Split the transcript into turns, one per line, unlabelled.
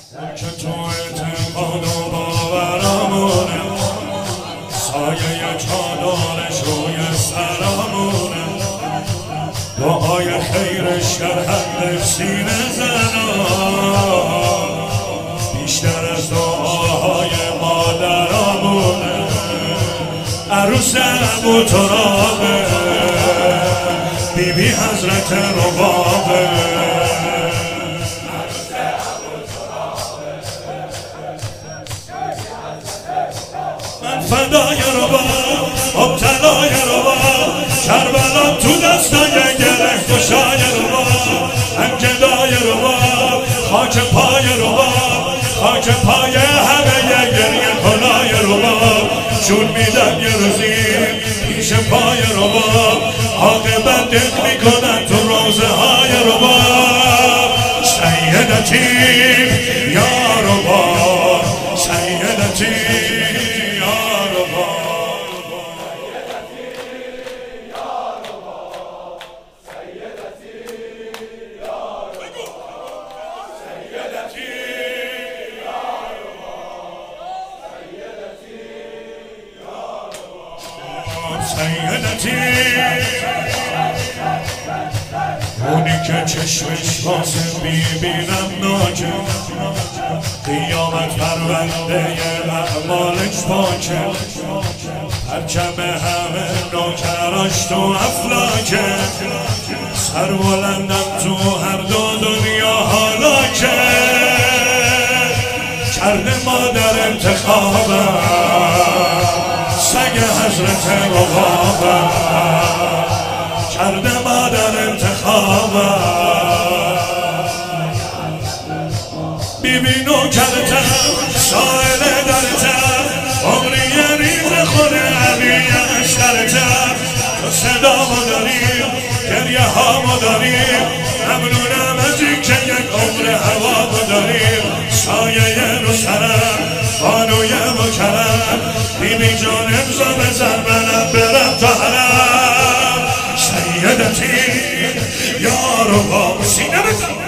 که تو اعتقاد و باورمونه، سایه چادرش روی سرمونه، دعای خیرش در حد سینه زنان بیشتر از دعاهای مادرمونه. عروس ابو ترابه، بی بی حضرت ربابه، من فدای رباب، مبتلای رباب، کربلا تو دستای گره گشای رباب، من گدای رباب، خاک پای رباب، خاک پای همه گریه کنای رباب، جون میدم یه روزی پیش پای رباب، عاقبت دق میکنن تو روزه های رباب. سیدتی یا رباب، سیدتی یا رباب، سیدتی اونی که چشمش واسه میبینم ناجه، قیامت پرونده اعمالش پاکه، پرچم همه نوکراش تو افلاکه، سر بلندم تو هر دو دنیا حالاکه، کرده مادر انتخابم سگ حضرت ربابم، کرده مادر انتخابم، بی بی نوکرتم سائل درتم، عمری ریز خونه علی اشترتم، تو صدامو داریم گریه هامو داریم، ممنونم از این که یک عمر هوامو داریم، سایه رو سرم بانوی مکرم، بی بی جان امضا بزن منم برم تا حرم. سیدتی یا رباب، سینه بزن